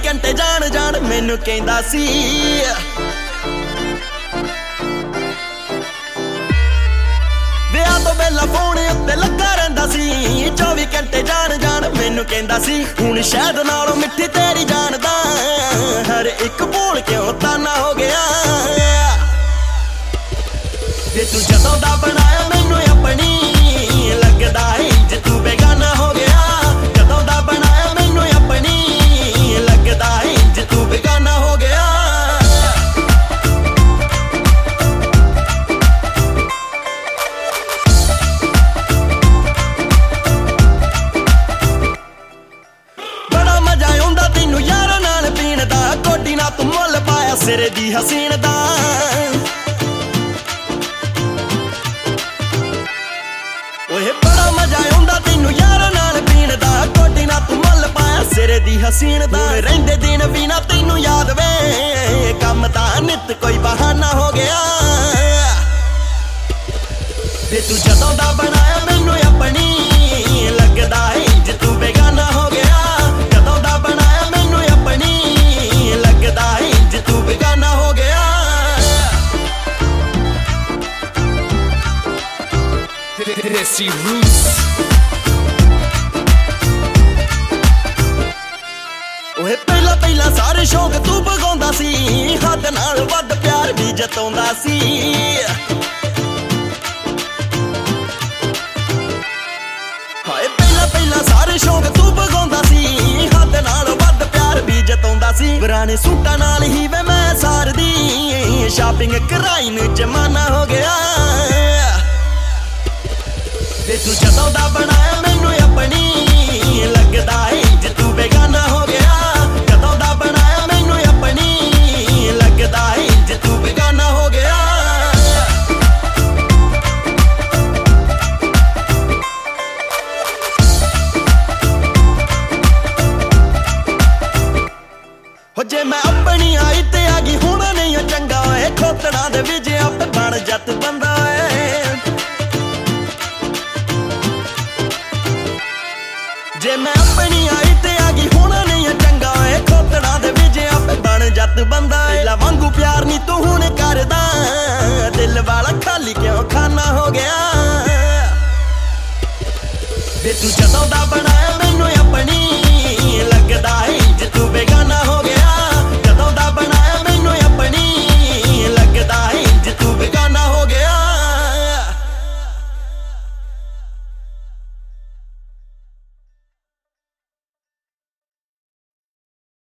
ਘੰਟੇ ਜਾਣ ਜਾਣ ਮੈਨੂੰ ਕਹਿੰਦਾ ਸੀ। ਵਿਆਹ ਤੋਂ ਪਹਿਲਾਂ ਫੋਨ ਉੱਤੇ ਲੱਗਾ ਰਹਿੰਦਾ ਸੀ, 24 ਘੰਟੇ ਜਾਣ ਜਾਣ ਮੈਨੂੰ ਕਹਿੰਦਾ ਸੀ। ਹੁਣ ਸ਼ਾਇਦ ਨਾਲੋਂ ਮਿੱਠੀ ਤੇਰੀ ਜਾਣਦਾ, ਹਰ ਇੱਕ ਬੋਲ ਕਿਉਂ ਤਾਨਾ ਹੋ ਗਿਆ। ਵੇ ਤੂੰ ਜਦੋਂ ਦਾ ਬਣਾਇਆ ਮੈਨੂੰ ਆਪਣੀ, ਲੱਗਦਾ ਇੰਜ ਤੂੰ ਬੇਗਾਨਾ ਹੋ ਗਿਆ। ਜਦੋਂ ਦਾ ਬਣਾਇਆ ਮੈਨੂੰ ਆਪਣੀ, ਲੱਗਦਾ ਇੰਜ ਤੂੰ ਬੇਗਾਨਾ ਹੋ ਗਿਆ। ਬੜਾ ਮਜ਼ਾ ਆਉਂਦਾ ਤੈਨੂੰ ਯਾਰਾਂ ਨਾਲ ਪੀਣ ਦਾ, ਕੋਟੀ ਨਾ ਤੂੰ ਮੁੱਲ ਪਾਇਆ ਸਿਰੇ ਦੀ ਹਸੀਨ ਦਾ। ਓਏ ਬੜਾ ਮਜ਼ਾ ਆਉਂਦਾ ਤੈਨੂੰ ਯਾਰਾਂ ਨਾਲ ਪੀਣ ਦਾ, ਕੋਟੀ ਨਾ ਤੂੰ ਮੁੱਲ ਪਾਇਆ ਸਿਰੇ ਦੀ ਹਸੀਨ ਦਾ। ਰਹਿੰਦੇ ਦਿਨ ਵੀ ਨਾ ਤੈਨੂੰ ਯਾਦ ਵੇ, ਕੰਮ ਤਾਂ ਨਿੱਤ ਕੋਈ ਬਹਾਨਾ ਹੋ ਗਿਆ। ਵੇ ਤੂੰ ਜਦੋਂ ਦਾ ਬਣਾਇਆ ਮੈਨੂੰ ਆਪਣੀ, ਲੱਗਦਾ ਇੰਜ ਤੂੰ ਬੇਗਾਨਾ ਹੋ ਗਿਆ। ਜਦੋਂ ਦਾ ਬਣਾਇਆ ਮੈਨੂੰ ਆਪਣੀ, ਲੱਗਦਾ ਇੰਜ ਤੂੰ ਬੇਗਾਨਾ ਹੋ ਗਿਆ। Desi Roots। ਓਏ ਪਹਿਲਾਂ ਪਹਿਲਾਂ ਸਾਰੇ ਸ਼ੌਕ ਤੂੰ ਭਗਾਉਂਦਾ ਸੀ, ਹੱਦ ਨਾਲ ਵੱਧ ਪਿਆਰ ਵੀ ਜਤਾਉਂਦਾ ਸੀ। ਹਾਏ ਪਹਿਲਾਂ ਪਹਿਲਾਂ ਸਾਰੇ ਸ਼ੌਕ ਤੂੰ ਭਗਾਉਂਦਾ ਸੀ, ਹੱਦ ਨਾਲ ਵੱਧ ਪਿਆਰ ਵੀ ਜਤਾਉਂਦਾ ਸੀ। ਪੁਰਾਣੇ ਸੂਟਾਂ ਨਾਲ ਹੀ ਵੇ ਮੈਂ ਸਾਰਦੀ, ਸ਼ਾਪਿੰਗ ਕਰਾਈ ਨੂੰ ਜ਼ਮਾਨਾ ਹੋ ਗਿਆ। ਵੇ ਤੂੰ ਜਦੋਂ ਦਾ ਬਣਾਇਆ ਮੈਨੂੰ ਆਪਣੀ, ਲੱਗਦਾ ਇੰਜ ਤੂੰ ਬੇਗਾਨਾ ਹੋ ਗਿਆ। ਜਦੋਂ ਦਾ ਬਣਾਇਆ ਮੈਨੂੰ ਆਪਣੀ, ਲੱਗਦਾ ਇੰਜ ਤੂੰ ਬੇਗਾਨਾ ਹੋ ਗਿਆ। ਹੋ ਜੇ ਮੈਂ ਆਪਣੀ ਆਈ ਤੇ ਆ ਗਈ ਹੋਣਾ ਨਹੀਂ ਚੰਗਾ ਓਏ, ਖੋਤੜਾਂ ਦੇ ਵਿੱਚ ਆਪੇ ਬਣ ਜੱਟ ਬੰਦਾ ਓਏ। ਜੇ ਮੈਂ ਆਪਣੀ ਆਈ ਤੇ ਆ ਗਈ ਹੁਣ